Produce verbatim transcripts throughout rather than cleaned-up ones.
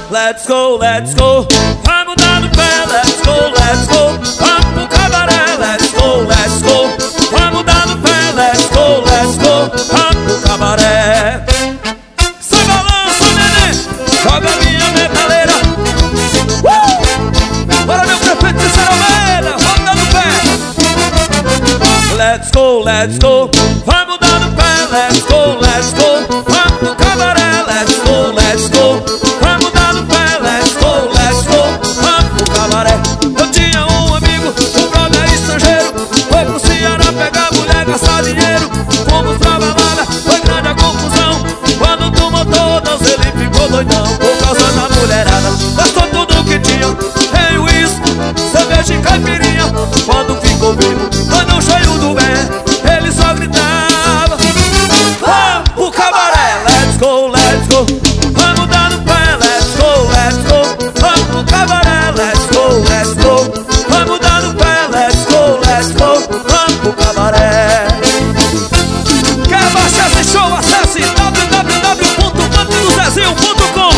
let's go, let's go. Vai mudar no pé, let's go, let's go. Vamos pro cabaré, let's go, let's go. Vai mudar no pé, let's go, let's go. Vamos pro cabaré. Sai balança, neném, joga minha metaleira. uh! Bora meu prefeito de Cerovelha, roda no pé. Let's go, let's go. Vai mudar no pé, let's go, let's go. Vamos pro cabaré, let's go, let's go. Vai mudar no pé, let's go, let's go. Vamos pro cabaré. Eu tinha um amigo, um brother estrangeiro. Foi pro Ceará pegar mulher, gastar dinheiro. Fomos pra balada, foi grande a confusão. Quando tomou todas, ele ficou doidão. Por causa da mulherada, gastou tudo que tinha. Tem uísque, cerveja e caipirinha. Quando ficou vivo, andou cheio do bem. Ele só gritava: vamos pro cabaré, let's go, let's go. Vamos dar no pé, let's go, let's go. Vamos pro cabaré, let's go, let's go. Vamos dar no pé, let's go, let's go. Vamos pro cabaré. Quer baixar esse show? Acesse w w w ponto canto do zezinho ponto com.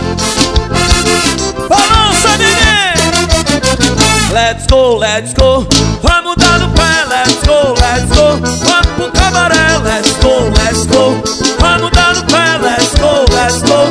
Balança, ninguém. Let's go, let's go. Vamos dar no pé, let's go, let's go. Vamos pro cabaré, let's go, let's go. Vamos dar no pé, let's go, let's go.